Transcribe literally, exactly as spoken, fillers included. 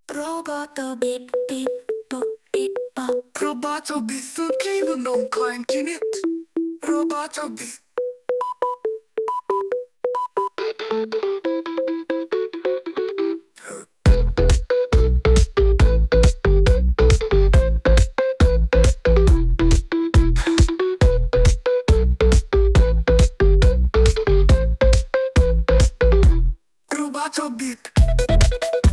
Roboto beep beep boop beep bop. Roboto beep sukido non clankinit. Roboto beep. Roboto beep.